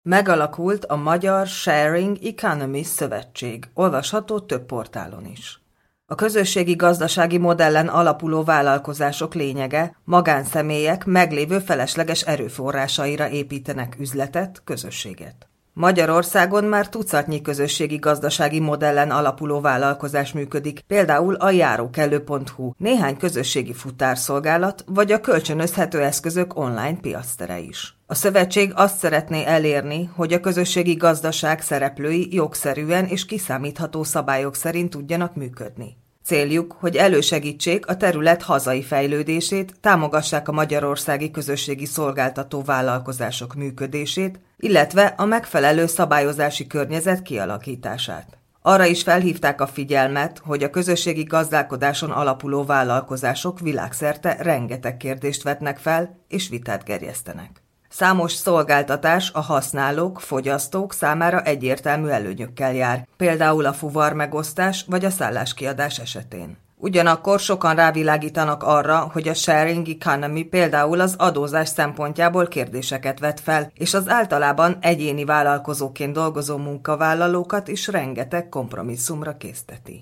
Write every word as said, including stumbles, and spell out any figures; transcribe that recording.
Megalakult a Magyar Sharing Economy Szövetség, olvasható több portálon is. A közösségi gazdasági modellen alapuló vállalkozások lényege, magánszemélyek meglévő felesleges erőforrásaira építenek üzletet, közösséget. Magyarországon már tucatnyi közösségi gazdasági modellen alapuló vállalkozás működik, például a járókelő pont hu, néhány közösségi futárszolgálat vagy a kölcsönözhető eszközök online piactere is. A szövetség azt szeretné elérni, hogy a közösségi gazdaság szereplői jogszerűen és kiszámítható szabályok szerint tudjanak működni. Céljuk, hogy elősegítsék a terület hazai fejlődését, támogassák a magyarországi közösségi szolgáltató vállalkozások működését, illetve a megfelelő szabályozási környezet kialakítását. Arra is felhívták a figyelmet, hogy a közösségi gazdálkodáson alapuló vállalkozások világszerte rengeteg kérdést vetnek fel és vitát gerjesztenek. Számos szolgáltatás a használók, fogyasztók számára egyértelmű előnyökkel jár, például a fuvarmegosztás vagy a szálláskiadás esetén. Ugyanakkor sokan rávilágítanak arra, hogy a sharing economy például az adózás szempontjából kérdéseket vet fel, és az általában egyéni vállalkozóként dolgozó munkavállalókat is rengeteg kompromisszumra készteti.